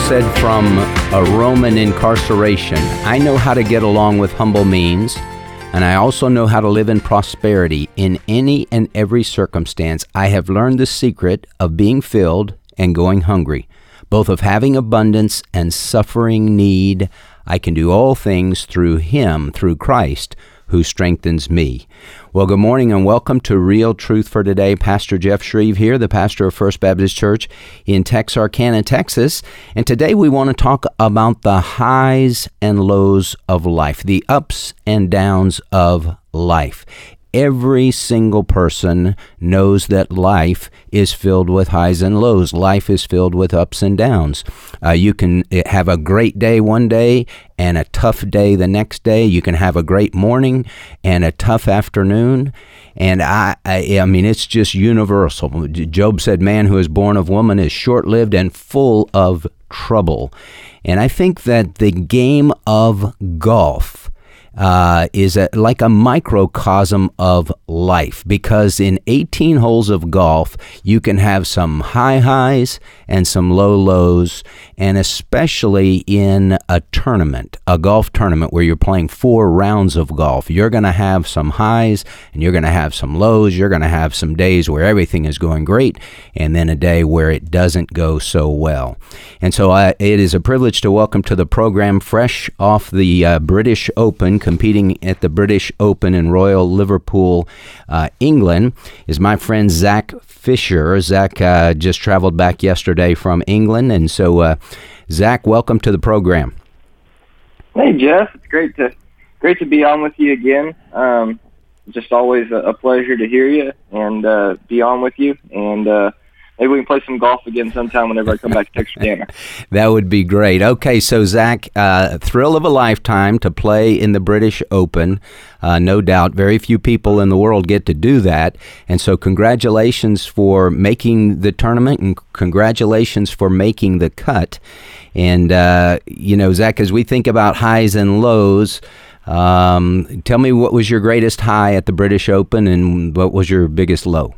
said from a Roman incarceration, "I know how to get along with humble means, and I also know how to live in prosperity in any and every circumstance. I have learned the secret of being filled and going hungry, both of having abundance and suffering need. I can do all things through Him, through Christ, who strengthens me." Well, good morning and welcome to Real Truth for Today. Pastor Jeff Shreve here, the pastor of First Baptist Church in Texarkana, Texas. And today we want to talk about the highs and lows of life, the ups and downs of life. Every single person knows that life is filled with highs and lows. Life is filled with ups and downs. You can have a great day one day and a tough day the next day. You can have a great morning and a tough afternoon. And I mean, it's just universal. Job said, "Man who is born of woman is short-lived and full of trouble." And I think that the game of golf is like a microcosm of life, because in 18 holes of golf, you can have some high highs and some low lows, and especially in a tournament, a golf tournament where you're playing 4 rounds of golf, you're going to have some highs and you're going to have some lows. You're going to have some days where everything is going great and then a day where it doesn't go so well. And so it is a privilege to welcome to the program, fresh off the British Open, competing at the British Open in Royal Liverpool, England, is my friend Zach Fisher. Zach just traveled back yesterday from England, and so Zach, welcome to the program. Hey Jeff, it's great to be on with you again. Just always a pleasure to hear you and be on with you, and maybe we can play some golf again sometime whenever I come back to Texarkana. That would be great. Okay, so Zach, thrill of a lifetime to play in the British Open. No doubt, very few people in the world get to do that. And so congratulations for making the tournament, and congratulations for making the cut. And, Zach, as we think about highs and lows, tell me, what was your greatest high at the British Open and what was your biggest low?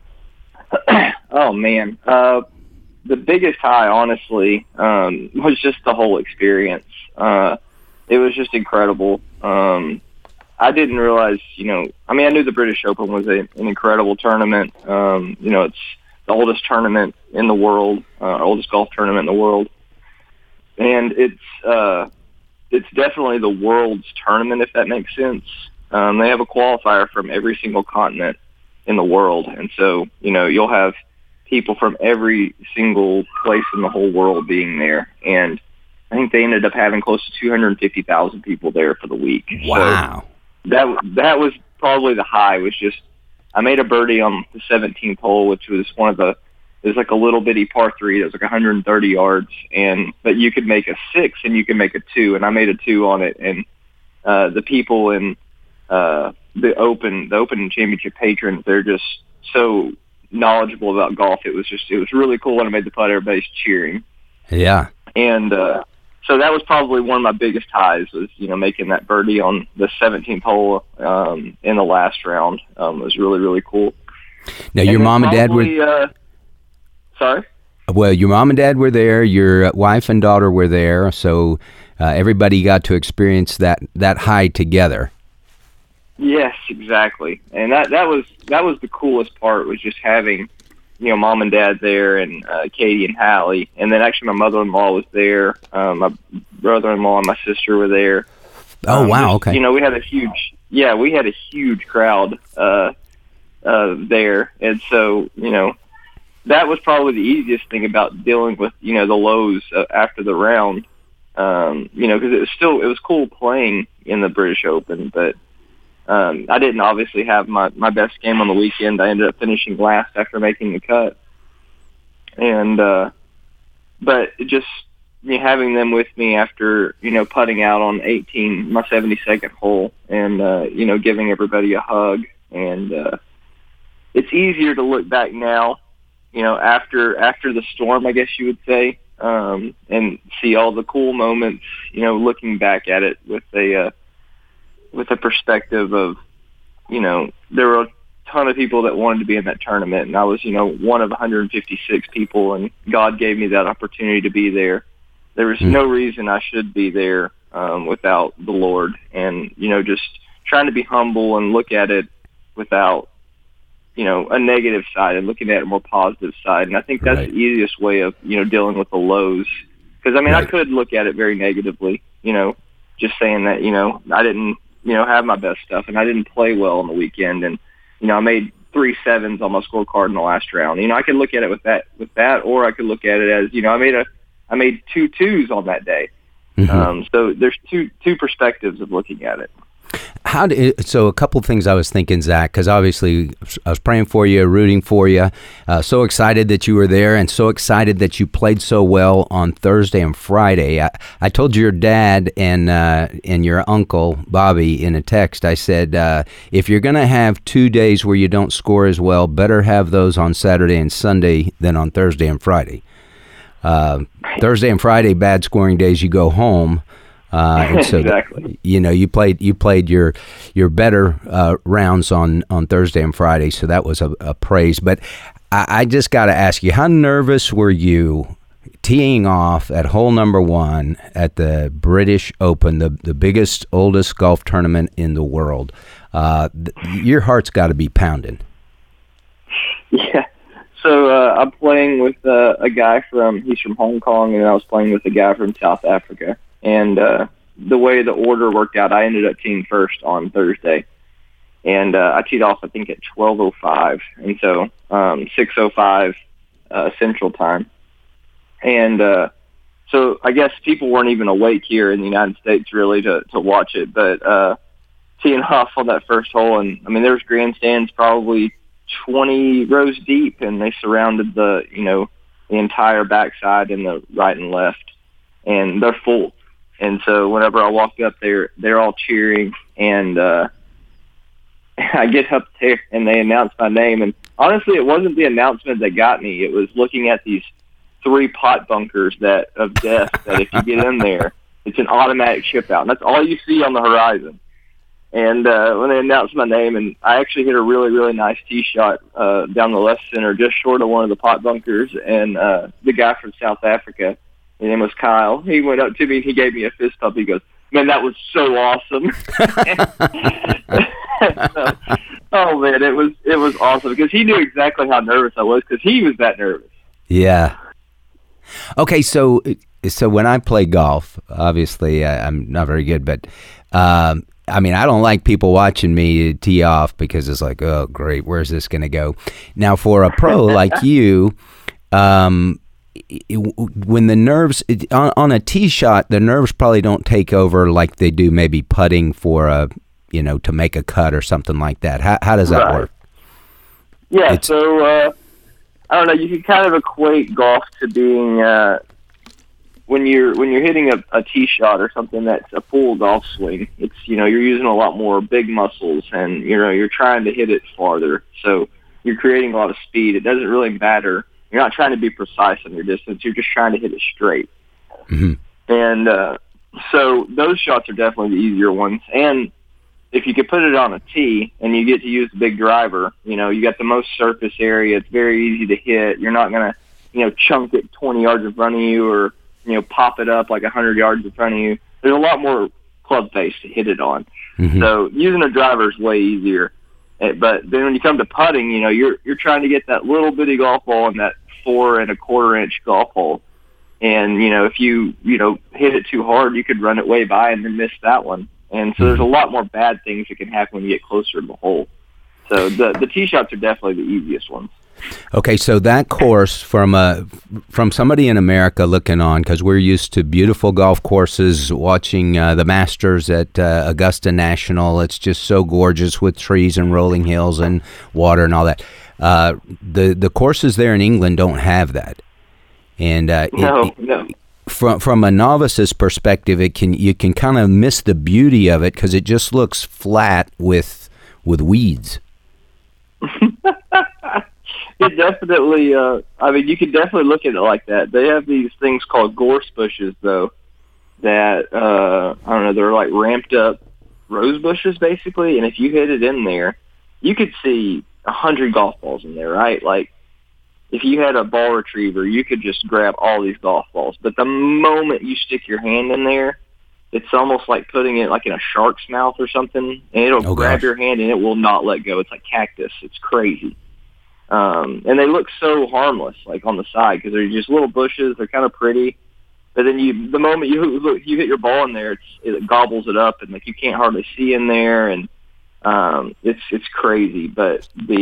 Oh, man. The biggest high, honestly, was just the whole experience. It was just incredible. I didn't realize, I knew the British Open was an incredible tournament. It's the oldest tournament in the world, oldest golf tournament in the world. And it's definitely the world's tournament, if that makes sense. They have a qualifier from every single continent in the world. And so, you'll have people from every single place in the whole world being there. And I think they ended up having close to 250,000 people there for the week. Wow. So that was probably the high, was just, I made a birdie on the 17th hole, which was it was like a little bitty par 3 that was like 130 yards. But you could make a 6 and you could make a 2, and I made a 2 on it. And the people in the Open Championship patrons, they're just so knowledgeable about golf. It was really cool when I made the putt. Everybody's cheering. Yeah. And so that was probably one of my biggest highs, was making that birdie on the 17th hole in the last round. Was really, really cool. Now, your mom and dad were sorry. Well, your mom and dad were there. Your wife and daughter were there. So everybody got to experience that high together. Yes, exactly. And that was the coolest part, was just having, mom and dad there, and Katie and Hallie. And then actually my mother-in-law was there. My brother-in-law and my sister were there. Oh, wow. Okay. We had a huge crowd there. And so, that was probably the easiest thing about dealing with, the lows after the round. Because it was cool playing in the British Open, but I didn't obviously have my best game on the weekend. I ended up finishing last after making the cut. And but just having them with me after, putting out on 18, my 72nd hole, and, giving everybody a hug. And it's easier to look back now, after the storm, I guess you would say, and see all the cool moments, looking back at it with a perspective of, there were a ton of people that wanted to be in that tournament, and I was, one of 156 people, and God gave me that opportunity to be there. There's no reason I should be there without the Lord, and just trying to be humble and look at it without a negative side and looking at a more positive side. And I think that's the easiest way of dealing with the lows, because I could look at it very negatively, just saying that I didn't have my best stuff and I didn't play well on the weekend, and I made 3 sevens on my scorecard in the last round. I could look at it with that, or I could look at it as I made 2 twos on that day. So there's two perspectives of looking at it. So a couple of things I was thinking, Zach, because obviously I was praying for you, rooting for you, so excited that you were there, and so excited that you played so well on Thursday and Friday. I told your dad and your uncle, Bobby, in a text, I said, if you're going to have 2 days where you don't score as well, better have those on Saturday and Sunday than on Thursday and Friday. Thursday and Friday, bad scoring days, you go home. And so exactly. You played your better rounds on Thursday and Friday, so that was a praise. But I just got to ask you, how nervous were you teeing off at hole number 1 at the British Open, the biggest, oldest golf tournament in the world? Your heart's got to be pounding. Yeah. So I'm playing with a guy he's from Hong Kong, and I was playing with a guy from South Africa. And the way the order worked out, I ended up teeing first on Thursday. And I teed off, I think, at 12:05. And so 6:05 Central Time. And so I guess people weren't even awake here in the United States, really, to watch it. But teeing off on that first hole, and, there was grandstands probably 20 rows deep, and they surrounded the entire backside and the right and left. And they're full. And so whenever I walk up there, they're all cheering, and I get up there and they announce my name. And honestly, it wasn't the announcement that got me. It was looking at these 3 pot bunkers of death that if you get in there, it's an automatic chip out. And that's all you see on the horizon. And when they announced my name, and I actually hit a really, really nice tee shot down the left center, just short of one of the pot bunkers, and the guy from South Africa, his name was Kyle. He went up to me and he gave me a fist bump. He goes, "Man, that was so awesome!" So, oh man, it was awesome, because he knew exactly how nervous I was, because he was that nervous. Yeah. Okay, so when I play golf, obviously I'm not very good, but I don't like people watching me tee off, because it's like, oh great, where's this going to go? Now for a pro like you, when the nerves on a tee shot, the nerves probably don't take over like they do maybe putting for to make a cut or something like that. How does that work? Yeah, so I don't know. You can kind of equate golf to being when you're hitting a tee shot or something that's a full golf swing. It's you're using a lot more big muscles, and you're trying to hit it farther. So you're creating a lot of speed. It doesn't really matter. You're not trying to be precise on your distance. You're just trying to hit it straight. Mm-hmm. And so those shots are definitely the easier ones. And if you could put it on a tee and you get to use the big driver, you got the most surface area. It's very easy to hit. You're not going to, chunk it 20 yards in front of you, or, pop it up like 100 yards in front of you. There's a lot more club face to hit it on. Mm-hmm. So using a driver is way easier. But then when you come to putting, you're trying to get that little bitty golf ball in that 4 1/4 inch golf hole. And, if you hit it too hard, you could run it way by and then miss that one. And so there's a lot more bad things that can happen when you get closer to the hole. So the tee shots are definitely the easiest ones. Okay, so that course, from somebody in America looking on, because we're used to beautiful golf courses, watching the Masters at Augusta National. It's just so gorgeous with trees and rolling hills and water and all that. The courses there in England don't have that. And no. From a novice's perspective, you can kind of miss the beauty of it, because it just looks flat with weeds. It definitely, you could definitely look at it like that. They have these things called gorse bushes, though, that, they're like ramped up rose bushes, basically. And if you hit it in there, you could see 100 golf balls in there, right? Like, if you had a ball retriever, you could just grab all these golf balls. But the moment you stick your hand in there, it's almost like putting it like in a shark's mouth or something, and it'll grab your hand and it will not let go. It's like cactus. It's crazy. And they look so harmless, like on the side, because they're just little bushes. They're kind of pretty. But then the moment you hit your ball in there, it gobbles it up, and like you can't hardly see in there, and it's crazy. But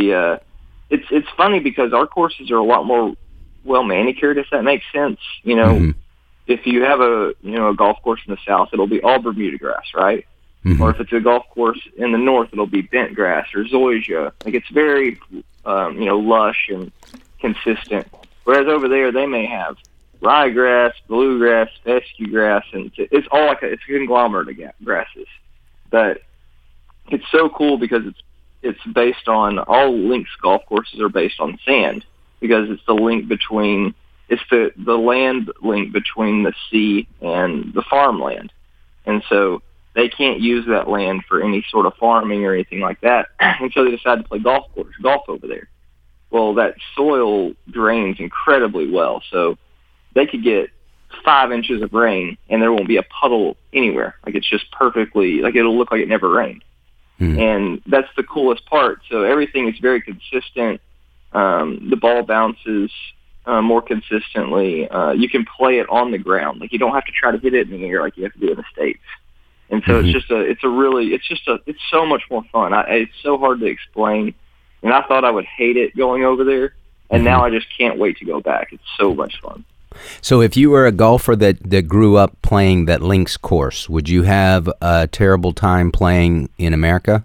it's funny because our courses are a lot more well manicured, if that makes sense. You know, mm-hmm. If you have a golf course in the south, it'll be all Bermuda grass, right? Mm-hmm. Or if it's a golf course in the north, it'll be bent grass or zoysia. Like it's very lush and consistent. Whereas over there, they may have ryegrass, bluegrass, fescue grass, and it's all like it's a conglomerate of grasses. But it's so cool because it's based on, all links golf courses are based on sand, because it's the link between, it's the land link between the sea and the farmland. And so they can't use that land for any sort of farming or anything like that. And so they decided to play golf over there. Well, that soil drains incredibly well. So they could get 5 inches of rain and there won't be a puddle anywhere. Like it's just perfectly, like it'll look like it never rained. Mm. And that's the coolest part. So everything is very consistent. The ball bounces more consistently. You can play it on the ground. Like you don't have to try to hit it in the air like you have to do in the States. And so mm-hmm. it's so much more fun. It's so hard to explain. And I thought I would hate it going over there. And mm-hmm. now I just can't wait to go back. It's so much fun. So if you were a golfer that grew up playing that links course, would you have a terrible time playing in America?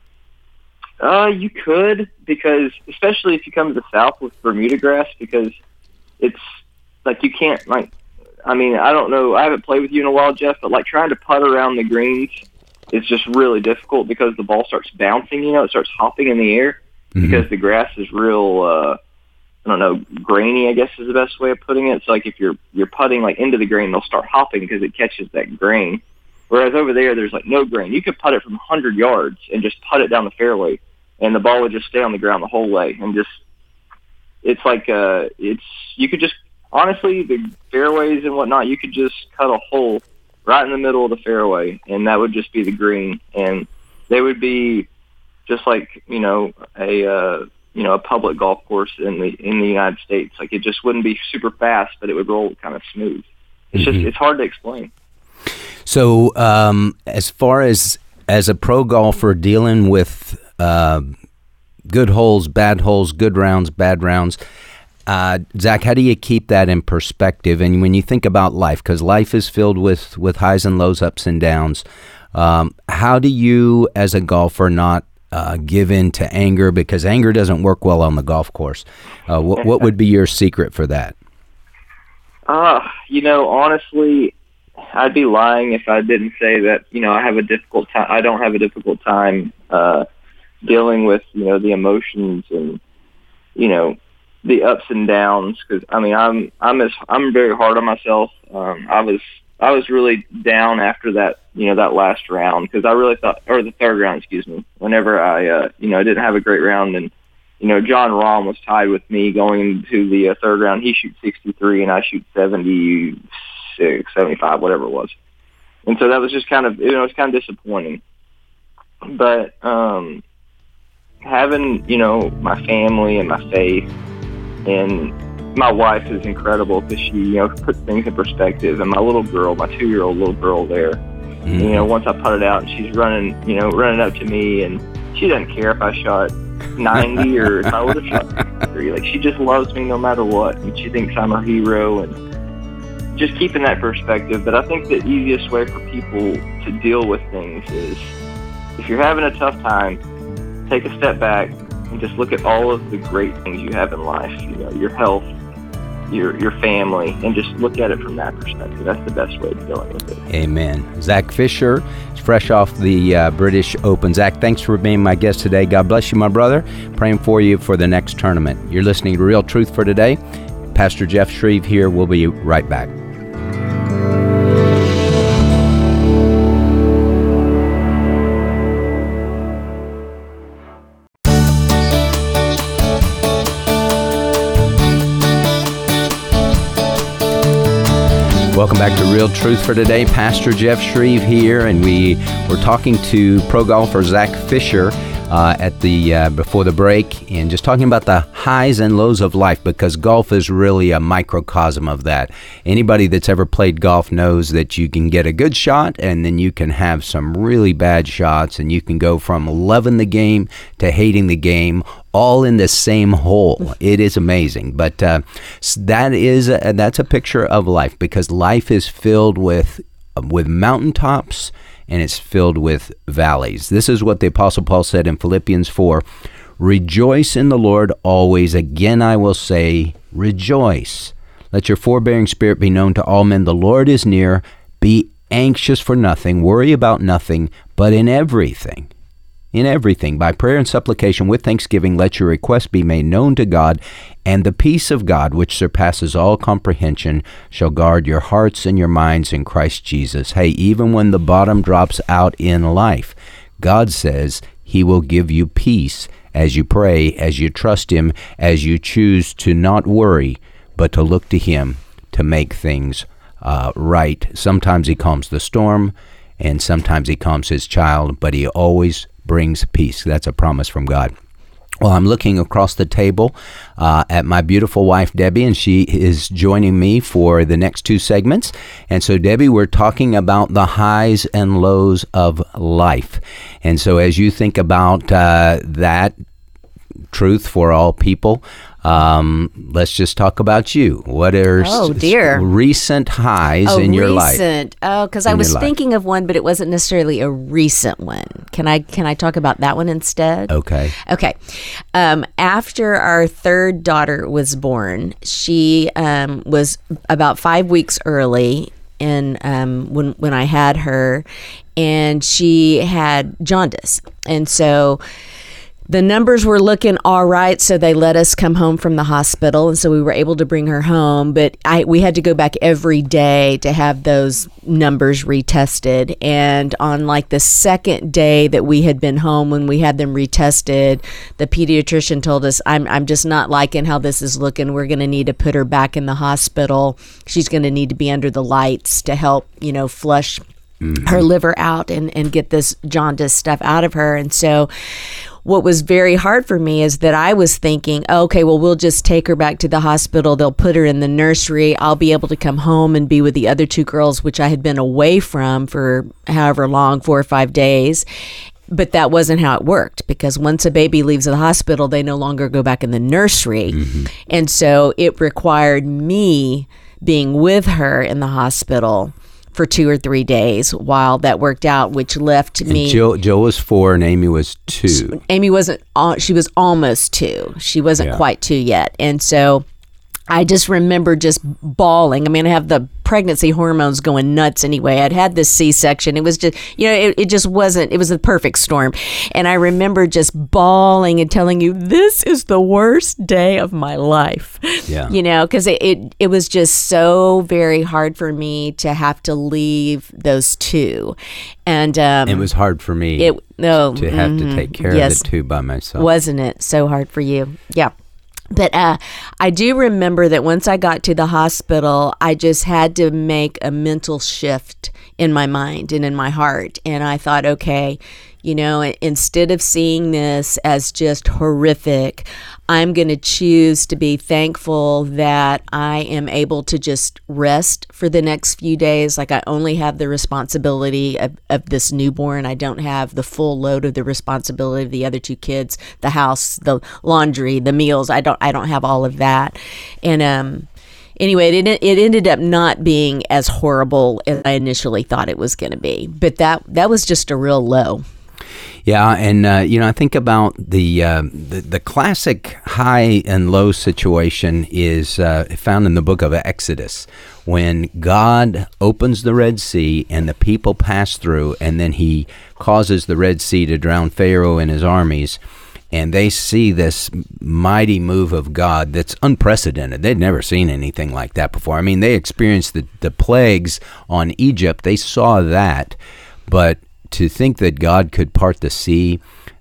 You could, because especially if you come to the South with Bermuda grass, because it's like you can't, like, I mean, I don't know, I haven't played with you in a while, Jeff, but like trying to putt around the greens is just really difficult because the ball starts bouncing, it starts hopping in the air mm-hmm. because the grass is real, I don't know, grainy, I guess is the best way of putting it. So like if you're putting like into the grain, they'll start hopping because it catches that grain. Whereas over there's like no grain. You could putt it from 100 yards and just putt it down the fairway, and the ball would just stay on the ground the whole way. And just, it's like, you could just, honestly, the fairways and whatnot, you could just cut a hole right in the middle of the fairway, and that would just be the green. And they would be just like, a public golf course in the United States. Like it just wouldn't be super fast, but it would roll kind of smooth. It's mm-hmm. just, it's hard to explain. So, as far as a pro golfer dealing with good holes, bad holes, good rounds, bad rounds, Zach, how do you keep that in perspective? And when you think about life, because life is filled with highs and lows, ups and downs, how do you, as a golfer, not give in to anger? Because anger doesn't work well on the golf course. What would be your secret for that? Honestly, I'd be lying if I didn't say that, I have a difficult time. I don't have a difficult time dealing with, the emotions and, the ups and downs. Because I'm very hard on myself. I was really down after that, that last round, because I really thought, or the third round, excuse me, whenever I didn't have a great round. And, John Rahm was tied with me going into the third round. He shoots 63 and I shoot 76, 75, whatever it was. And so that was just kind of, it was kind of disappointing. But having, my family and my faith, and my wife is incredible because she, puts things in perspective. And my little girl, my 2-year-old little girl there, mm-hmm. Once I put it out and she's running up to me, and she doesn't care if I shot 90 or if I would have shot 3. Like, she just loves me no matter what, and she thinks I'm her hero, and just keeping that perspective. But I think the easiest way for people to deal with things is, if you're having a tough time, take a step back and just look at all of the great things you have in life, your health, your family, and just look at it from that perspective. That's the best way of dealing with it. Amen. Zach Fisher is fresh off the British Open. Zach, thanks for being my guest today. God bless you, my brother. Praying for you for the next tournament. You're listening to Real Truth for Today. Pastor Jeff Shreve here. We'll be right back. Welcome back to Real Truth for Today. Pastor Jeff Shreve here, and we were talking to pro golfer Zach Fisher at the before the break, and just talking about the highs and lows of life, because golf is really a microcosm of that. Anybody that's ever played golf knows that you can get a good shot, and then you can have some really bad shots, and you can go from loving the game to hating the game, all in the same hole. It is amazing. But that's a picture of life, because life is filled with mountaintops, and it's filled with valleys. This is what the Apostle Paul said in Philippians 4. Rejoice in the Lord always. Again, I will say, rejoice. Let your forbearing spirit be known to all men. The Lord is near. Be anxious for nothing. Worry about nothing, but in everything, by prayer and supplication with thanksgiving, let your requests be made known to God, and the peace of God, which surpasses all comprehension, shall guard your hearts and your minds in Christ Jesus. Hey, even when the bottom drops out in life, God says He will give you peace as you pray, as you trust Him, as you choose to not worry, but to look to Him to make things right. Sometimes He calms the storm, and sometimes He calms His child, but He always brings peace. That's a promise from God. Well, I'm looking across the table at my beautiful wife, Debbie, and she is joining me for the next two segments. And so, Debbie, we're talking about the highs and lows of life. And so as you think about that truth for all people, let's just talk about you. What are recent highs in your life? Oh, because I was thinking of one, but it wasn't necessarily a recent one. Can I talk about that one instead? Okay. After our third daughter was born, she was about 5 weeks early when I had her, and she had jaundice, and so the numbers were looking all right, so they let us come home from the hospital, and so we were able to bring her home. But we had to go back every day to have those numbers retested. And on like the second day that we had been home, when we had them retested, the pediatrician told us, I'm just not liking how this is looking. We're going to need to put her back in the hospital. She's going to need to be under the lights to help, flush her liver out and get this jaundice stuff out of her. And so what was very hard for me is that I was thinking, okay, well, we'll just take her back to the hospital. They'll put her in the nursery. I'll be able to come home and be with the other two girls, which I had been away from for however long, 4 or 5 days. But that wasn't how it worked, because once a baby leaves the hospital, they no longer go back in the nursery. And so it required me being with her in the hospital for 2 or 3 days while that worked out, which left me. Joe was 4 and Amy was 2. Amy wasn't. She was almost 2. She wasn't quite 2 yet, and so I just remember just bawling. I mean, I have the pregnancy hormones going nuts anyway. I'd had this C-section. It was just, it just wasn't, it was a perfect storm. And I remember just bawling and telling you, this is the worst day of my life. Yeah. Because it was just so very hard for me to have to leave those two. And it was hard for me to have to take care of the two by myself. Wasn't it so hard for you? Yeah. But I do remember that once I got to the hospital, I just had to make a mental shift in my mind and in my heart. And I thought, okay, instead of seeing this as just horrific, I'm going to choose to be thankful that I am able to just rest for the next few days. Like, I only have the responsibility of this newborn. I don't have the full load of the responsibility of the other 2 kids, the house, the laundry, the meals. I don't have all of that. And anyway, it ended up not being as horrible as I initially thought it was going to be. But that was just a real low. Yeah, and I think about the classic high and low situation is found in the book of Exodus, when God opens the Red Sea and the people pass through, and then He causes the Red Sea to drown Pharaoh and his armies, and they see this mighty move of God that's unprecedented. They'd never seen anything like that before. I mean, they experienced the plagues on Egypt. They saw that, but to think that God could part the sea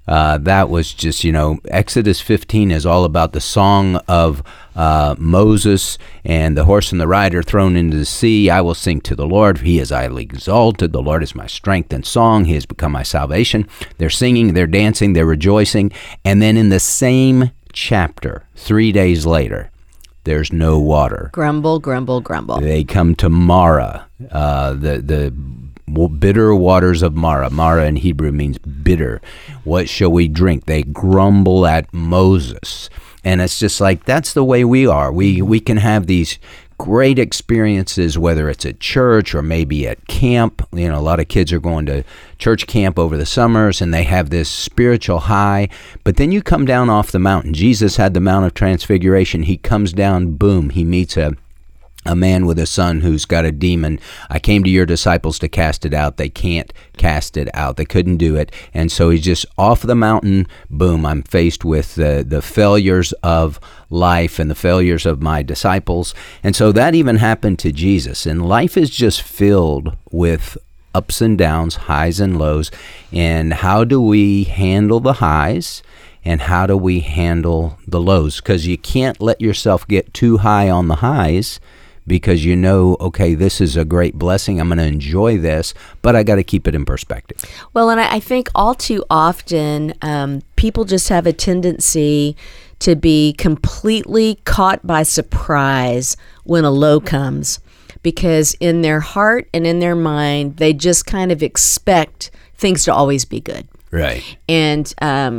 That was just, Exodus 15 is all about the song of Moses and the horse and the rider thrown into the sea. I will sing to the Lord. He is highly exalted. The Lord is my strength and song. He has become my salvation. They're singing, they're dancing, they're rejoicing. And then in the same chapter, 3 days later, there's no water. Grumble, grumble, grumble. They come to Marah, the bitter waters of Marah. Marah in Hebrew means bitter. What shall we drink? They grumble at Moses. And it's just like, that's the way we are. We can have these great experiences, whether it's at church or maybe at camp. A lot of kids are going to church camp over the summers and they have this spiritual high. But then you come down off the mountain. Jesus had the Mount of Transfiguration. He comes down, boom, he meets a man with a son who's got a demon. I came to your disciples to cast it out. They can't cast it out. They couldn't do it. And so he's just off the mountain. Boom, I'm faced with the failures of life and the failures of my disciples. And so that even happened to Jesus. And life is just filled with ups and downs, highs and lows. And how do we handle the highs? And how do we handle the lows? Because you can't let yourself get too high on the highs, because okay, this is a great blessing. I'm going to enjoy this, but I got to keep it in perspective. Well, and I think all too often people just have a tendency to be completely caught by surprise when a low comes, because in their heart and in their mind, they just kind of expect things to always be good. Right. And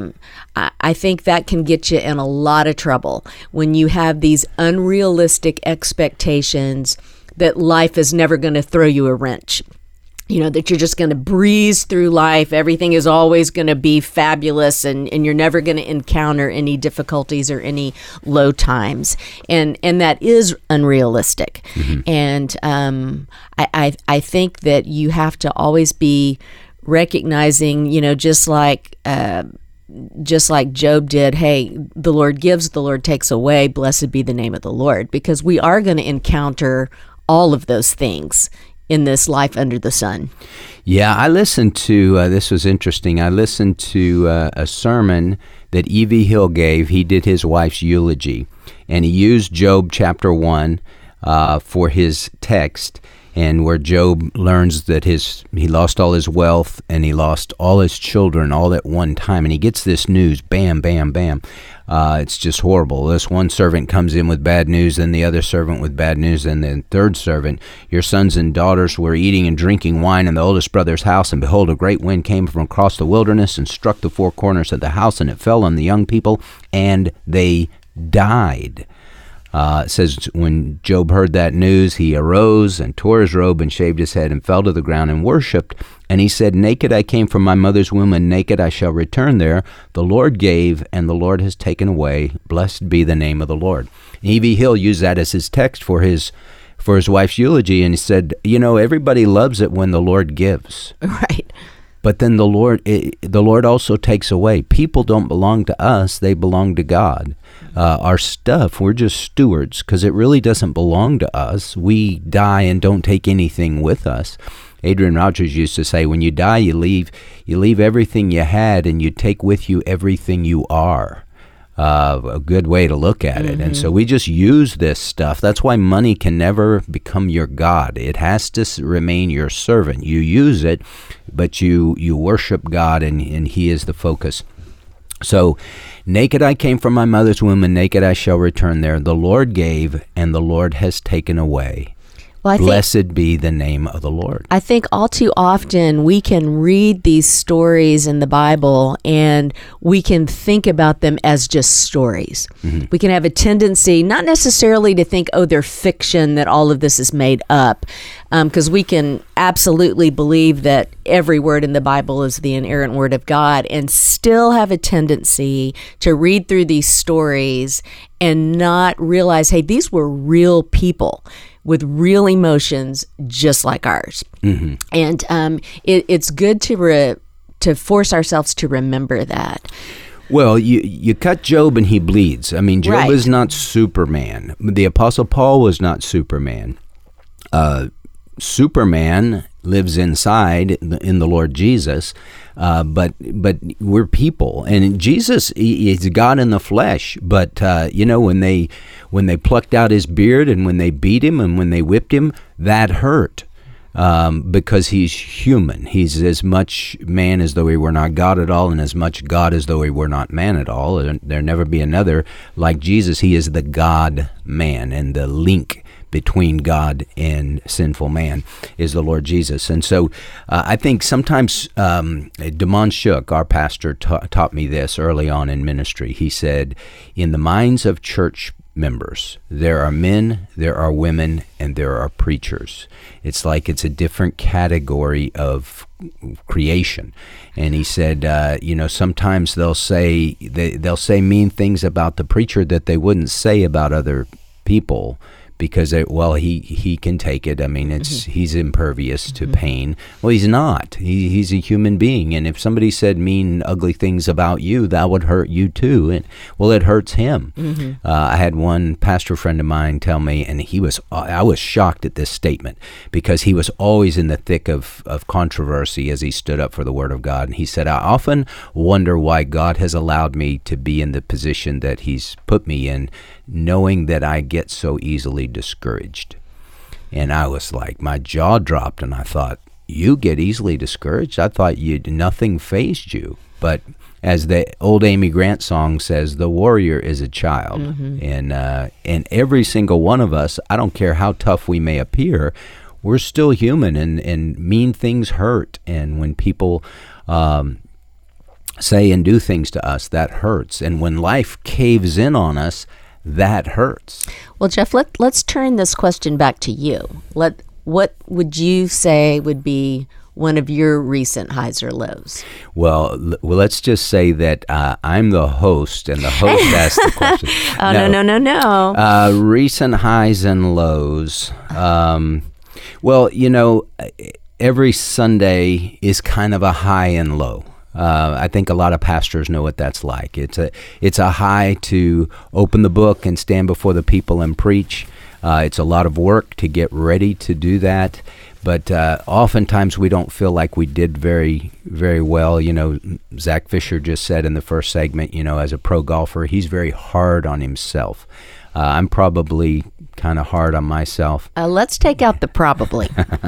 I think that can get you in a lot of trouble when you have these unrealistic expectations that life is never going to throw you a wrench. That you're just going to breeze through life. Everything is always going to be fabulous and you're never going to encounter any difficulties or any low times. And that is unrealistic. Mm-hmm. And I think that you have to always be recognizing, just like Job did, hey, the Lord gives, the Lord takes away, blessed be the name of the Lord, because we are going to encounter all of those things in this life under the sun. Yeah, I listened to, this was interesting, I listened to a sermon that E.V. Hill gave. He did his wife's eulogy, and he used Job chapter 1 for his text, and where Job learns that he lost all his wealth and he lost all his children all at one time, and he gets this news, bam, bam, bam. It's just horrible. This one servant comes in with bad news, then the other servant with bad news, and the third servant, your sons and daughters were eating and drinking wine in the oldest brother's house, and behold, a great wind came from across the wilderness and struck the four corners of the house, and it fell on the young people, and they died. It says, when Job heard that news, he arose and tore his robe and shaved his head and fell to the ground and worshipped. And he said, naked I came from my mother's womb, and naked I shall return there. The Lord gave, and the Lord has taken away. Blessed be the name of the Lord. E.V. Hill used that as his text for his wife's eulogy, and he said, everybody loves it when the Lord gives. Right. But then the Lord also takes away. People don't belong to us; they belong to God. Our stuff, we're just stewards, because it really doesn't belong to us. We die and don't take anything with us. Adrian Rogers used to say, when you die, you leave everything you had, and you take with you everything you are. A good way to look at it. Mm-hmm. And so we just use this stuff. That's why money can never become your God. It has to remain your servant. You use it, but you worship God, and He is the focus. So, naked I came from my mother's womb, and naked I shall return there. The Lord gave, and the Lord has taken away. Well, blessed be the name of the Lord. I think all too often we can read these stories in the Bible and we can think about them as just stories. Mm-hmm. We can have a tendency not necessarily to think, oh, they're fiction, that all of this is made up, because we can absolutely believe that every word in the Bible is the inerrant word of God, and still have a tendency to read through these stories and not realize, hey, these were real people with real emotions just like ours. Mm-hmm. And it's good to force ourselves to remember that. Well, you cut Job and he bleeds. I mean, Job Right. is not Superman. The Apostle Paul was not Superman. Superman lives inside in the Lord Jesus, but we're people, and Jesus is God in the flesh. But when they plucked out his beard, and when they beat him, and when they whipped him, that hurt. Because he's human. He's as much man as though he were not God at all, and as much God as though he were not man at all. And there never be another like Jesus. He is the God-man, and the link between God and sinful man is the Lord Jesus. And so I think sometimes Damon Shook, our pastor, taught me this early on in ministry. He said, in the minds of church members, there are men, there are women, and there are preachers. It's like it's a different category of creation. And he said, sometimes they'll say mean things about the preacher that they wouldn't say about other people, because he can take it. I mean, he's impervious to pain. Well, he's not. He's a human being, and if somebody said mean, ugly things about you, that would hurt you too. And it hurts him. I had one pastor friend of mine tell me, and I was shocked at this statement, because he was always in the thick of controversy as he stood up for the Word of God. And he said, I often wonder why God has allowed me to be in the position that he's put me in, knowing that I get so easily discouraged. And I was like, my jaw dropped, and I thought, you get easily discouraged? I thought nothing fazed you. But as the old Amy Grant song says, the warrior is a child. And every single one of us, I don't care how tough we may appear, we're still human, and mean things hurt. And when people say and do things to us, that hurts. And when life caves in on us, that hurts. Well, Jeff, let's turn this question back to you. What would you say would be one of your recent highs or lows? Well, let's just say that I'm the host, and the host asked the question. No. Recent highs and lows. Every Sunday is kind of a high and low. I think a lot of pastors know what that's like. It's a high to open the book and stand before the people and preach. It's a lot of work to get ready to do that. But oftentimes we don't feel like we did very, very well. Zach Fisher just said in the first segment, as a pro golfer, he's very hard on himself. I'm probably kind of hard on myself. Let's take out the probably.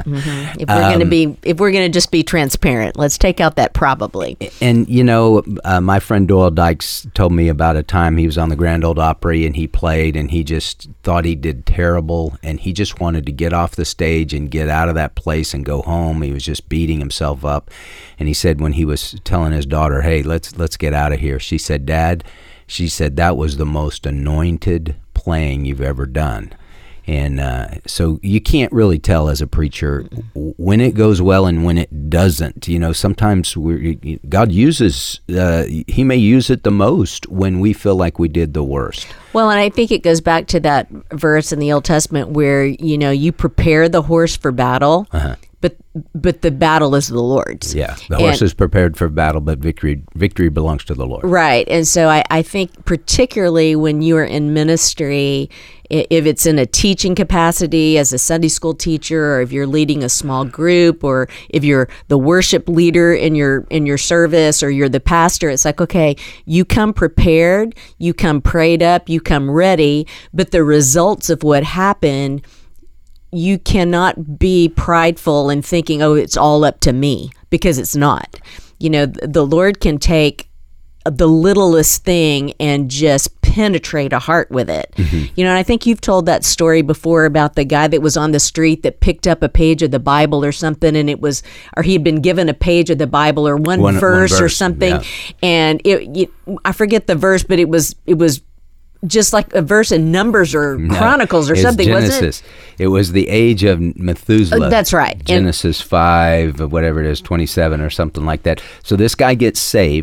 If we're going to just be transparent, let's take out that probably. And my friend Doyle Dykes told me about a time he was on the Grand Ole Opry, and he played, and he just thought he did terrible, and he just wanted to get off the stage and get out of that place and go home. He was just beating himself up. And he said when he was telling his daughter, "Hey, let's get out of here," she said, "Dad," she said, "that was the most anointed playing you've ever done." And so you can't really tell as a preacher when it goes well and when it doesn't. Sometimes God uses, he may use it the most when we feel like we did the worst. Well, and I think it goes back to that verse in the Old Testament where, you prepare the horse for battle, but the battle is the Lord's. Yeah, the horse is prepared for battle, but victory belongs to the Lord. Right. And so I think particularly when you are in ministry, if it's in a teaching capacity as a Sunday school teacher, or if you're leading a small group, or if you're the worship leader in your service, or you're the pastor, it's like, okay, you come prepared, you come prayed up, you come ready, but the results of what happened, you cannot be prideful and thinking, oh, it's all up to me, because it's not. The Lord can take the littlest thing and just penetrate a heart with it. And I think you've told that story before about the guy that was on the street that picked up a page of the Bible or something, and he had been given a page of the Bible or one verse or something, yeah. And I forget the verse, but it was just like a verse in Numbers or Chronicles or something, Genesis. Wasn't it? It was the age of Methuselah. That's right. Genesis 5, whatever it is, 27 or something like that. So this guy gets saved,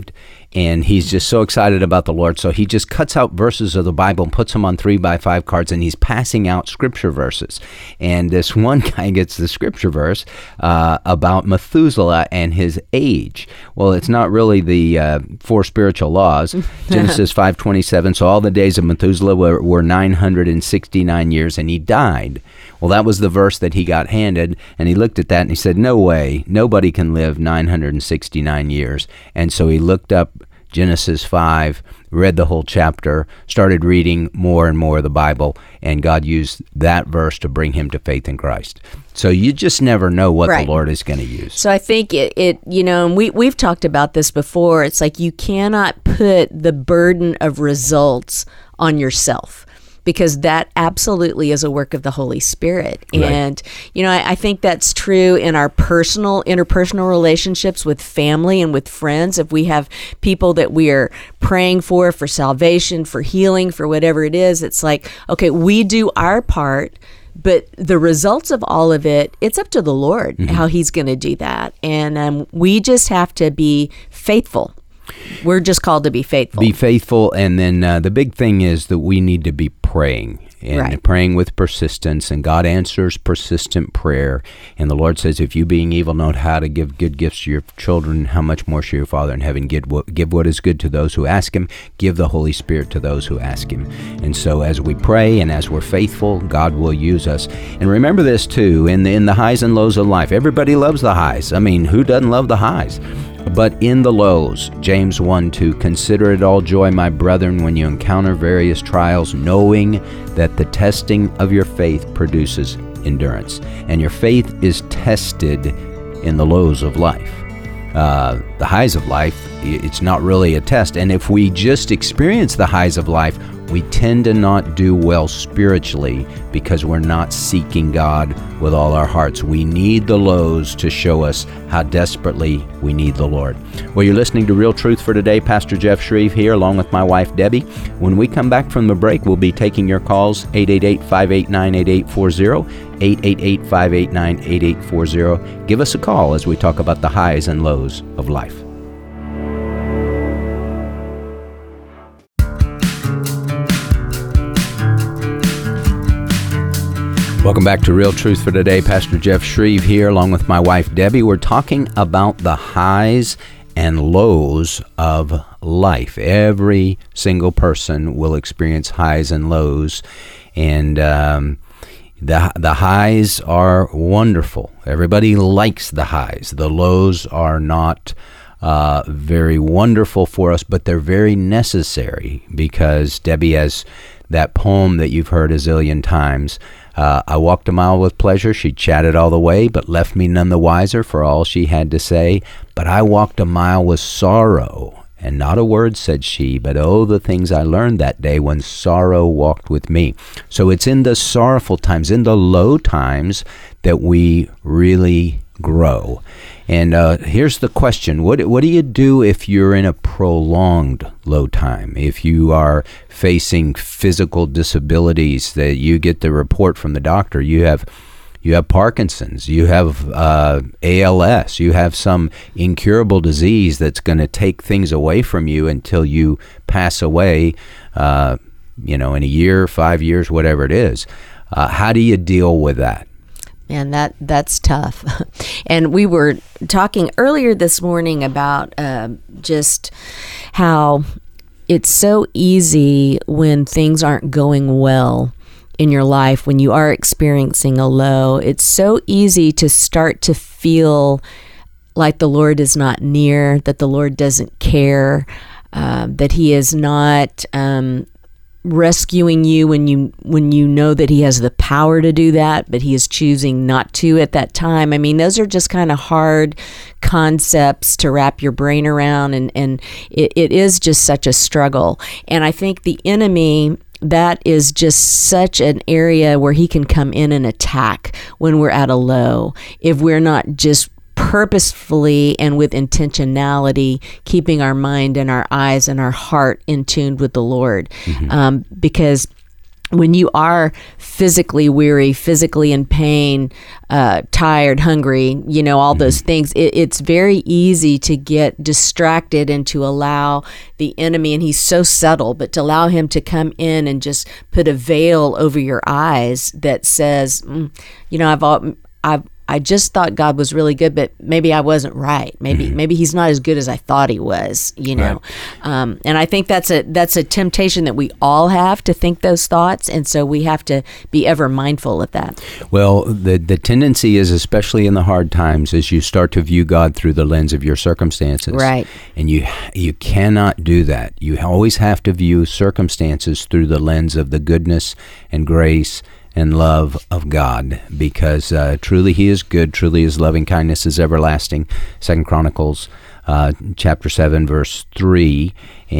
and he's just so excited about the Lord. So he just cuts out verses of the Bible and puts them on 3x5 cards, and he's passing out scripture verses. And this one guy gets the scripture verse about Methuselah and his age. Well, it's not really the 4 spiritual laws. Genesis 5:27. So all the days of Methuselah were 969 years, and he died. Well, that was the verse that he got handed, and he looked at that and he said, no way, nobody can live 969 years. And so he looked up Genesis 5, read the whole chapter, started reading more and more of the Bible, and God used that verse to bring him to faith in Christ. So you just never know what the Lord is going to use. So I think it and we've talked about this before. It's like you cannot put the burden of results on yourself, because that absolutely is a work of the Holy Spirit. Right. And, I think that's true in our interpersonal relationships with family and with friends. If we have people that we are praying for salvation, for healing, for whatever it is, it's like, okay, we do our part, but the results of all of it, it's up to the Lord, how he's going to do that. And we just have to be faithful. We're just called to be faithful. Be faithful, and then the big thing is that we need to be praying, and praying with persistence, and God answers persistent prayer. And the Lord says, if you being evil know how to give good gifts to your children, how much more shall your Father in heaven give what is good to those who ask him, give the Holy Spirit to those who ask him. And so as we pray and as we're faithful, God will use us. And remember this too, in the highs and lows of life, everybody loves the highs. I mean, who doesn't love the highs? But in the lows, James 1:2, consider it all joy, my brethren, when you encounter various trials, knowing that the testing of your faith produces endurance. And your faith is tested in the lows of life. The highs of life, it's not really a test. And if we just experience the highs of life, we tend to not do well spiritually because we're not seeking God with all our hearts. We need the lows to show us how desperately we need the Lord. Well, you're listening to Real Truth for Today. Pastor Jeff Shreve here, along with my wife, Debbie. When we come back from the break, we'll be taking your calls, 888-589-8840, 888-589-8840. Give us a call as we talk about the highs and lows of life. Welcome back to Real Truth for Today. Pastor Jeff Shreve here, along with my wife, Debbie. We're talking about the highs and lows of life. Every single person will experience highs and lows, and the highs are wonderful. Everybody likes the highs. The lows are not very wonderful for us, but they're very necessary, because Debbie has that poem that you've heard a zillion times. I walked a mile with pleasure. She chatted all the way, but left me none the wiser for all she had to say. But I walked a mile with sorrow, and not a word said she, but oh, the things I learned that day when sorrow walked with me. So it's in the sorrowful times, in the low times, that we really grow. And here's the question. What do you do if you're in a prolonged low time? If you are facing physical disabilities, that you get the report from the doctor, you have Parkinson's, you have ALS, you have some incurable disease that's going to take things away from you until you pass away, in a year, 5 years, whatever it is. How do you deal with that? Man, that's tough. And we were talking earlier this morning about just how it's so easy when things aren't going well in your life, when you are experiencing a low. It's so easy to start to feel like the Lord is not near, that the Lord doesn't care, that he is not rescuing you when you know that he has the power to do that, but he is choosing not to at that time. I mean, those are just kind of hard concepts to wrap your brain around, and it is just such a struggle. And I think the enemy, that is just such an area where he can come in and attack when we're at a low, if we're not just purposefully and with intentionality keeping our mind and our eyes and our heart in tune with the Lord. Because when you are physically weary, physically in pain, tired, hungry, all those things, it's very easy to get distracted and to allow the enemy, and he's so subtle, but to allow him to come in and just put a veil over your eyes that says, I just thought God was really good, but maybe I wasn't right. Maybe he's not as good as I thought he was, Right. And I think that's a temptation that we all have, to think those thoughts, and so we have to be ever mindful of that. Well, the tendency is, especially in the hard times, is you start to view God through the lens of your circumstances. Right. And you cannot do that. You always have to view circumstances through the lens of the goodness and grace and love of God, because truly He is good, truly His loving kindness is everlasting. 2 Chronicles chapter 7, verse 3,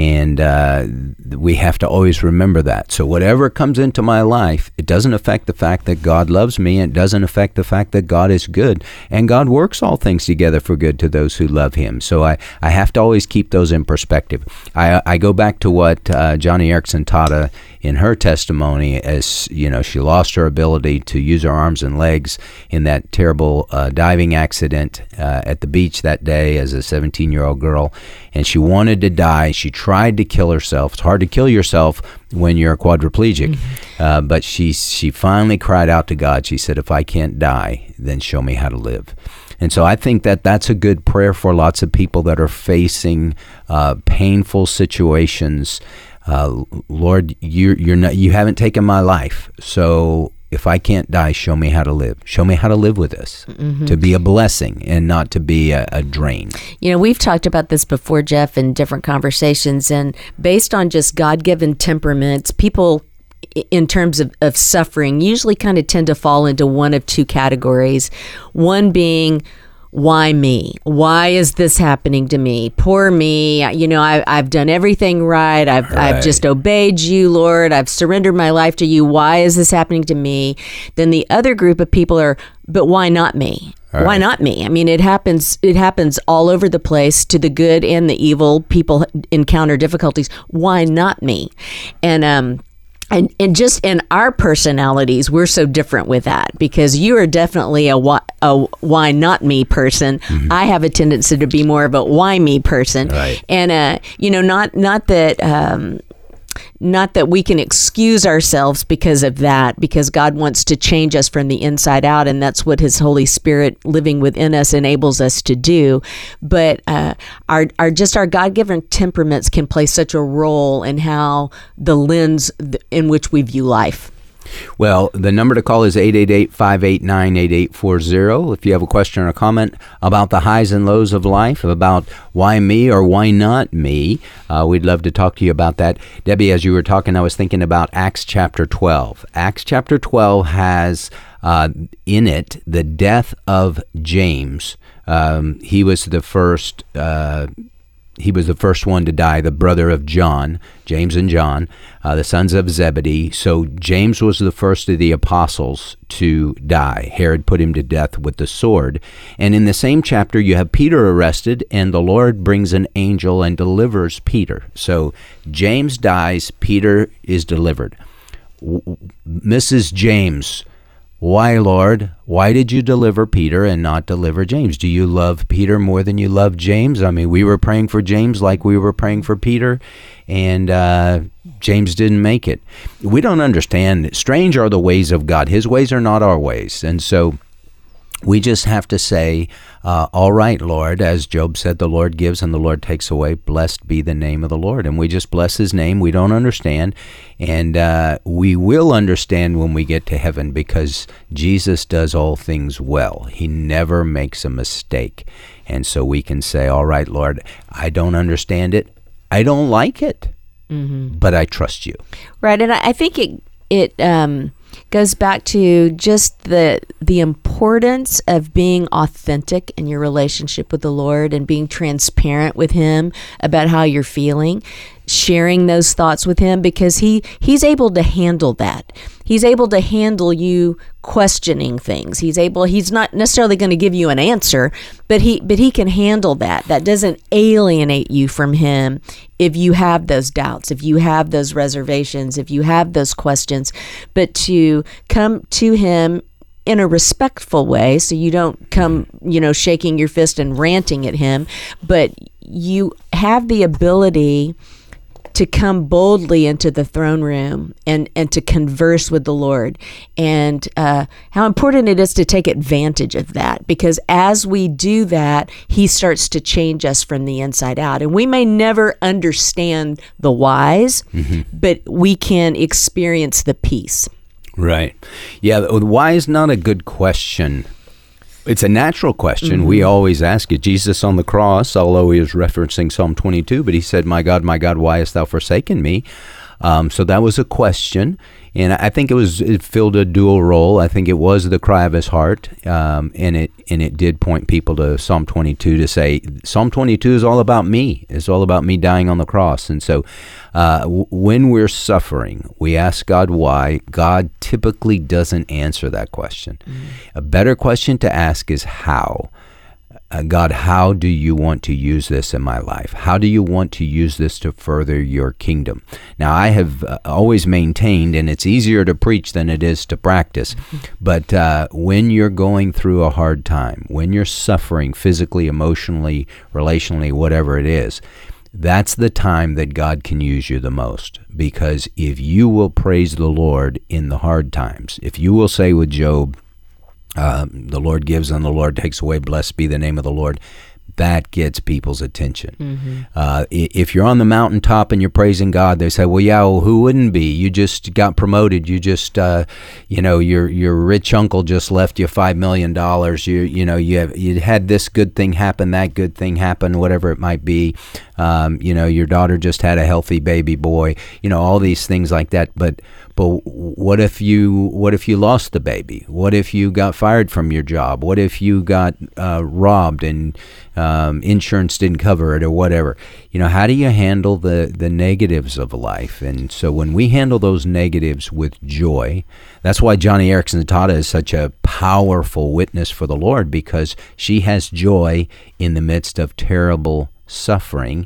and we have to always remember that. So whatever comes into my life, it doesn't affect the fact that God loves me, and it doesn't affect the fact that God is good, and God works all things together for good to those who love Him. So I have to always keep those in perspective. I go back to what Johnny Erickson taught in her testimony, as she lost her ability to use her arms and legs in that terrible diving accident at the beach that day as a 17-year-old girl, and she wanted to die. She tried to kill herself. It's hard to kill yourself when you're a quadriplegic, but she finally cried out to God. She said, "If I can't die, then show me how to live." And so I think that that's a good prayer for lots of people that are facing painful situations. Lord, you haven't taken my life, so if I can't die, show me how to live. Show me how to live with this, to be a blessing and not to be a drain. We've talked about this before, Jeff, in different conversations, and based on just God-given temperaments, people in terms of suffering usually kind of tend to fall into one of two categories. One being, why me? Why is this happening to me? Poor me. I've done everything right. I've just obeyed you, Lord. I've surrendered my life to you. Why is this happening to me? Then the other group of people are, but why not me? Why not me? I mean, it happens all over the place, to the good and the evil. People encounter difficulties. Why not me? And just in our personalities, we're so different with that, because you are definitely a why not me person. I have a tendency to be more of a why me person. Right. And not that we can excuse ourselves because of that, because God wants to change us from the inside out, and that's what His Holy Spirit living within us enables us to do. But our God-given temperaments can play such a role in how the lens in which we view life. Well, the number to call is 888-589-8840. If you have a question or a comment about the highs and lows of life, about why me or why not me, we'd love to talk to you about that. Debbie, as you were talking, I was thinking about Acts chapter 12. Acts chapter 12 has in it the death of James. He was the first one to die, the brother of John, James and John, the sons of Zebedee. So James was the first of the apostles to die. Herod put him to death with the sword. And in the same chapter, you have Peter arrested, and the Lord brings an angel and delivers Peter. So James dies, Peter is delivered. Mrs. James, why, Lord? Why did you deliver Peter and not deliver James? Do you love Peter more than you love James? I mean, we were praying for James like we were praying for Peter, and James didn't make it. We don't understand. Strange are the ways of God. His ways are not our ways. And so we just have to say, all right, Lord, as Job said, the Lord gives and the Lord takes away. Blessed be the name of the Lord. And we just bless His name. We don't understand. And we will understand when we get to heaven, because Jesus does all things well. He never makes a mistake. And so we can say, all right, Lord, I don't understand it. I don't like it, but I trust you. Right. And I think it goes back to just the importance of being authentic in your relationship with the Lord and being transparent with Him about how you're feeling, sharing those thoughts with Him, because He's able to handle that. he's able to handle you questioning things. He's not necessarily going to give you an answer, but he can handle that. That doesn't alienate you from him if you have those doubts, if you have those reservations, if you have those questions, but to come to him in a respectful way, so you don't come, shaking your fist and ranting at him, but you have the ability to come boldly into the throne room and to converse with the Lord, and how important it is to take advantage of that, because as we do that, he starts to change us from the inside out. And we may never understand the whys, but we can experience the peace. Right. Yeah, why is not a good question. It's a natural question. We always ask it. Jesus on the cross, although he was referencing Psalm 22, but he said, my God, why hast thou forsaken me? So that was a question. And I think it filled a dual role. I think it was the cry of his heart, and it did point people to Psalm 22 to say, Psalm 22 is all about me. It's all about me dying on the cross. And so when we're suffering, we ask God why. God typically doesn't answer that question. A better question to ask is how. God, how do you want to use this in my life? How do you want to use this to further your kingdom? Now, I have always maintained, and it's easier to preach than it is to practice, but when you're going through a hard time, when you're suffering physically, emotionally, relationally, whatever it is, that's the time that God can use you the most. Because if you will praise the Lord in the hard times, if you will say with Job, the Lord gives and the Lord takes away, blessed be the name of the Lord, that gets people's attention. If you're on the mountaintop and you're praising God, they say, well, who wouldn't be? You just got promoted. You just, your rich uncle just left you $5 million. You had this good thing happen, that good thing happen, whatever it might be. Your daughter just had a healthy baby boy, all these things like that. But what if you lost the baby? What if you got fired from your job? What if you got robbed and insurance didn't cover it or whatever? How do you handle the negatives of life? And so when we handle those negatives with joy, that's why Johnny Erickson Tata is such a powerful witness for the Lord, because she has joy in the midst of terrible suffering.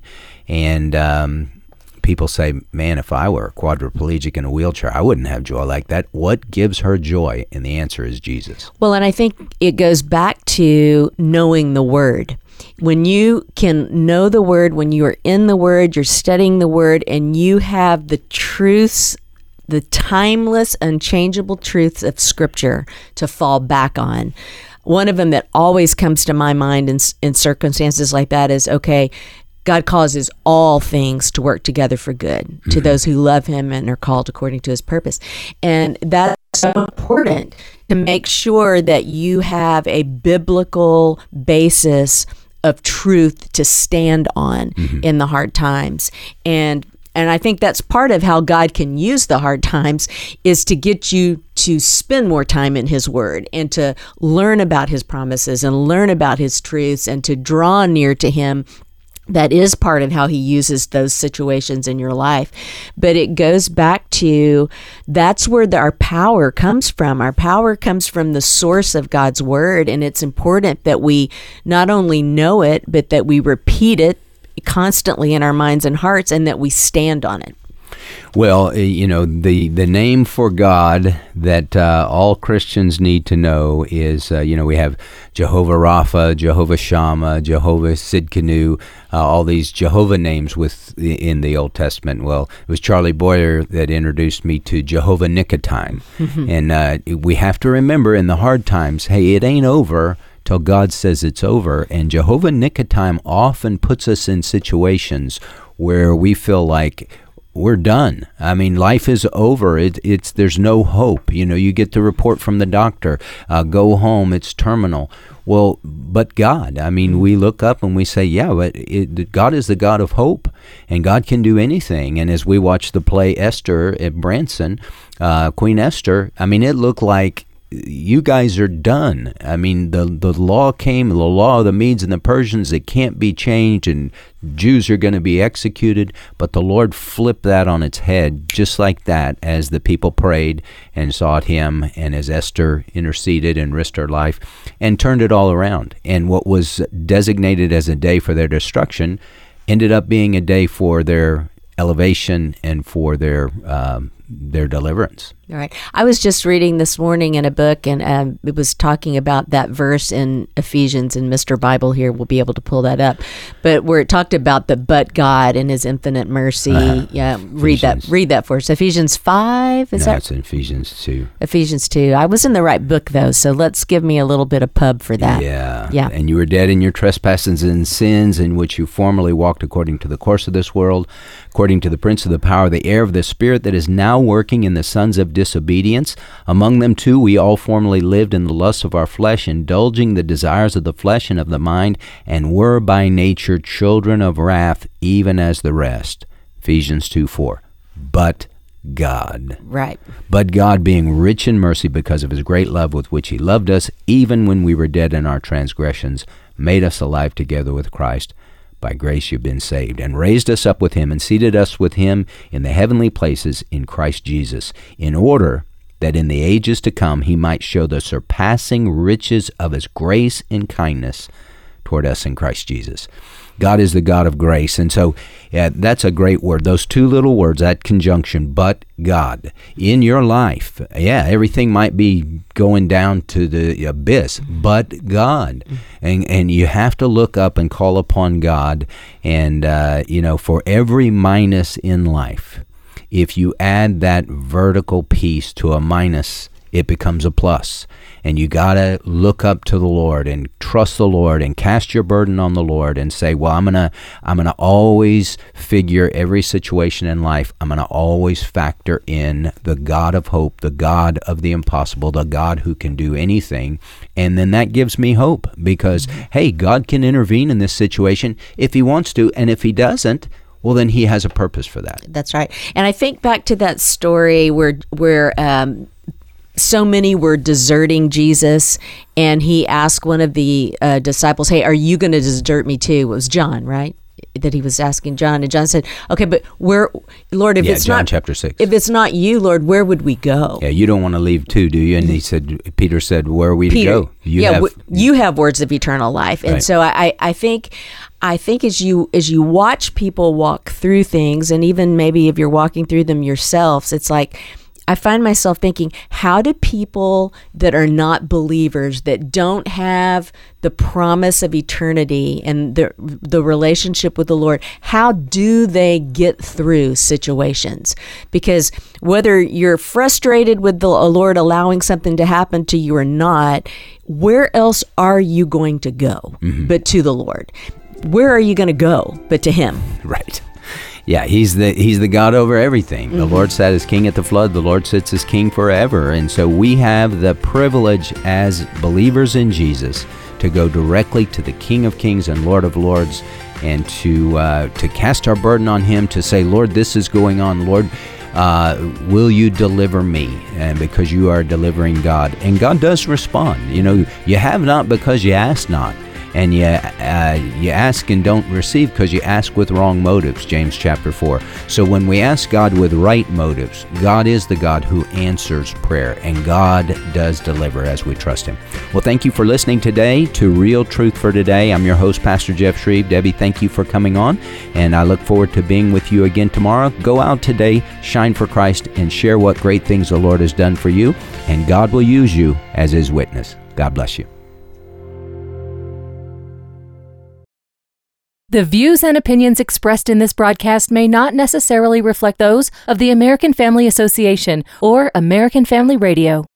And people say, man, if I were a quadriplegic in a wheelchair, I wouldn't have joy like that. What gives her joy? And the answer is Jesus. Well, and I think it goes back to knowing the Word. When you can know the Word, when you are in the Word, you're studying the Word, and you have the truths, the timeless, unchangeable truths of Scripture to fall back on. One of them that always comes to my mind in circumstances like that is, okay, God causes all things to work together for good to those who love him and are called according to his purpose. And that's so important, to make sure that you have a biblical basis of truth to stand on in the hard times. And I think that's part of how God can use the hard times, is to get you to spend more time in his word and to learn about his promises and learn about his truths and to draw near to him. That is part of how he uses those situations in your life. But it goes back to, that's where our power comes from. Our power comes from the source of God's word. And it's important that we not only know it, but that we repeat it constantly in our minds and hearts, and that we stand on it. Well, the name for God that all Christians need to know is, we have Jehovah Rapha, Jehovah Shammah, Jehovah Sidkenu, all these Jehovah names in the Old Testament. Well, it was Charlie Boyer that introduced me to Jehovah Nicotime. And we have to remember in the hard times, hey, it ain't over till God says it's over. And Jehovah Nicotime often puts us in situations where we feel like we're done. I mean, life is over. There's no hope. You get the report from the doctor, go home, it's terminal. Well, but God, we look up and we say, but God is the God of hope, and God can do anything. And as we watch the play Esther at Branson, Queen Esther, it looked like you guys are done. I mean, the law came, the law of the Medes and the Persians, it can't be changed, and Jews are going to be executed. But the Lord flipped that on its head just like that as the people prayed and sought him, and as Esther interceded and risked her life and turned it all around. And what was designated as a day for their destruction ended up being a day for their elevation and for their deliverance. All right. I was just reading this morning in a book, and it was talking about that verse in Ephesians, and Mr. Bible here will be able to pull that up, but where it talked about the but God and his infinite mercy. Yeah, read that for us. Ephesians 5, That's in Ephesians 2. Ephesians 2. I was in the right book, though, so let's give me a little bit of pub for that. Yeah. And you were dead in your trespasses and sins, in which you formerly walked according to the course of this world, according to the prince of the power of the air, of the spirit that is now working in the sons of disobedience. Among them too we all formerly lived in the lusts of our flesh, indulging the desires of the flesh and of the mind, and were by nature children of wrath, even as the rest. Ephesians 2:4. But God. Right. But God, being rich in mercy because of his great love with which he loved us, even when we were dead in our transgressions, made us alive together with Christ. By grace you've been saved, and raised us up with him, and seated us with him in the heavenly places in Christ Jesus, in order that in the ages to come he might show the surpassing riches of his grace and kindness toward us in Christ Jesus. God is the God of grace. And so that's a great word. Those two little words, that conjunction, but God. In your life, everything might be going down to the abyss, but God. And you have to look up and call upon God. And, for every minus in life, if you add that vertical piece to a minus, it becomes a plus. And you got to look up to the Lord and trust the Lord and cast your burden on the Lord and say, well, I'm going to always figure every situation in life. I'm going to always factor in the God of hope, the God of the impossible, the God who can do anything. And then that gives me hope because, hey, God can intervene in this situation if he wants to. And if he doesn't, well, then he has a purpose for that. That's right. And I think back to that story where so many were deserting Jesus, and he asked one of the disciples, hey, are you going to desert me too? It was John, right? That he was asking John, and John said, okay, but where, Lord, if it's John not chapter 6. If it's not you, Lord, where would we go? Yeah, you don't want to leave too, do you? And Peter said, where are we to go? You have words of eternal life. And so I think as you watch people walk through things, and even maybe if you're walking through them yourselves, it's like, I find myself thinking, how do people that are not believers, that don't have the promise of eternity and the relationship with the Lord, how do they get through situations? Because whether you're frustrated with the Lord allowing something to happen to you or not, where else are you going to go but to the Lord? Where are you going to go but to him? Right. Yeah, he's the God over everything. The Lord sat as king at the flood. The Lord sits as king forever. And so we have the privilege as believers in Jesus to go directly to the King of Kings and Lord of Lords, and to cast our burden on him, to say, Lord, this is going on. Lord, will you deliver me? And because you are delivering God. And God does respond. You have not because you ask not. And you ask and don't receive because you ask with wrong motives, James chapter 4. So when we ask God with right motives, God is the God who answers prayer, and God does deliver as we trust him. Well, thank you for listening today to Real Truth for Today. I'm your host, Pastor Jeff Shreve. Debbie, thank you for coming on, and I look forward to being with you again tomorrow. Go out today, shine for Christ, and share what great things the Lord has done for you, and God will use you as his witness. God bless you. The views and opinions expressed in this broadcast may not necessarily reflect those of the American Family Association or American Family Radio.